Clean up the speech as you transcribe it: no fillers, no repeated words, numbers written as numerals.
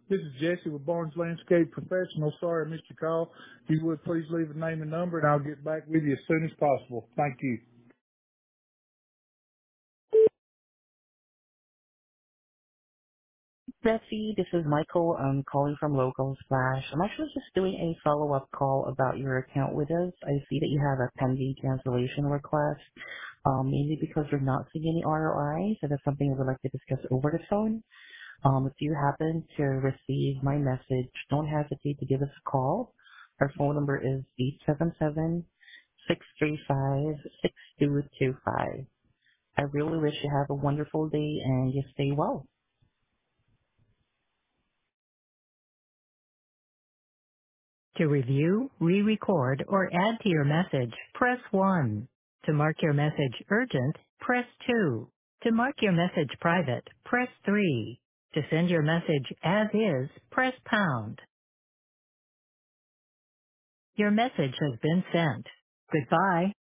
This is Jesse with Barnes Landscape Professional. Sorry I missed your call. If you would please leave a name and number and I'll get back with you as soon as possible. Thank you. Betsy, this is Michael. I'm calling from Local Splash. I'm actually just doing a follow-up call about your account with us. I see that you have a pending cancellation request, mainly because you're not seeing any ROI, so that's something I would like to discuss over the phone. If you happen to receive my message, don't hesitate to give us a call. Our phone number is 877-635-6225. I really wish you have a wonderful day and you stay well. To review, re-record, or add to your message, press 1. To mark your message urgent, press 2. To mark your message private, press 3. To send your message as is, press pound. Your message has been sent. Goodbye.